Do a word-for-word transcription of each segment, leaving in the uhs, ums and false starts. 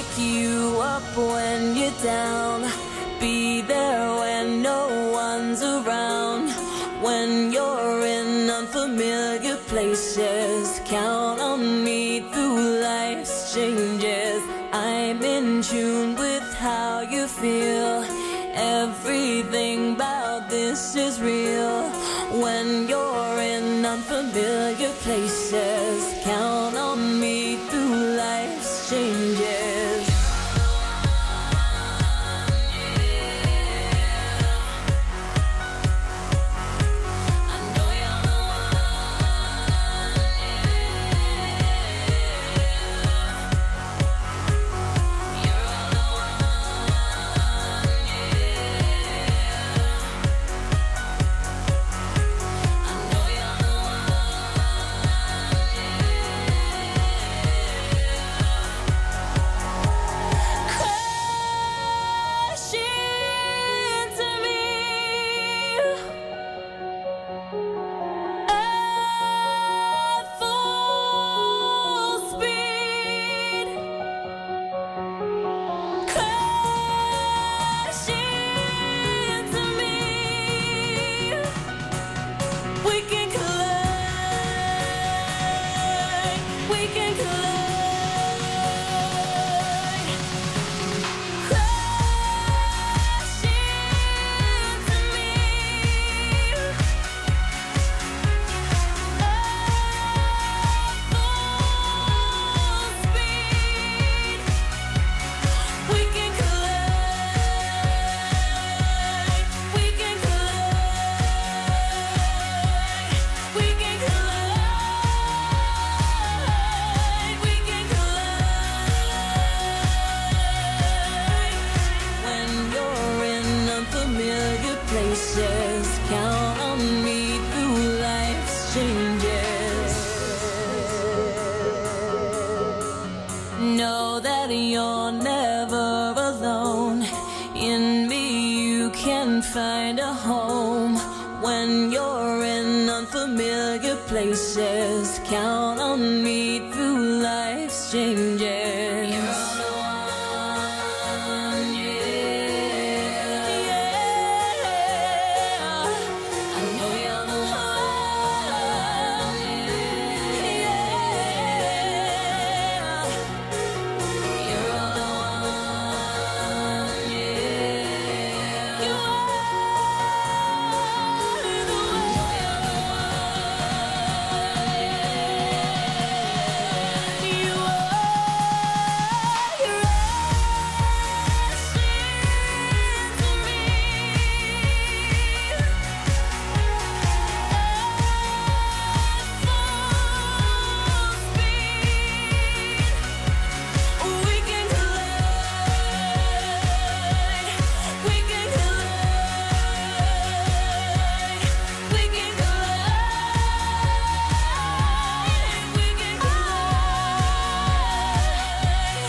pick you up when you're down, be there when no one's around. When you're in unfamiliar places, count on me through life's changes. I'm in tune with how you feel. Everything about this is real. When you're in unfamiliar places, count on me through life's changes. Places, count on me through life's changes. Know that you're never alone. In me you can find a home. When you're in unfamiliar places, count on me through life's changes. You're all the one, yeah. Yeah. I know you're the one, yeah. You're all the one, yeah. You are the one. You are, you're rushing to me. We can collide, we can collide, we can collide, we can collide.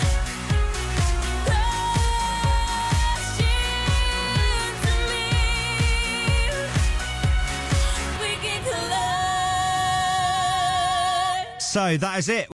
Rush into me. We can collide. So that is it.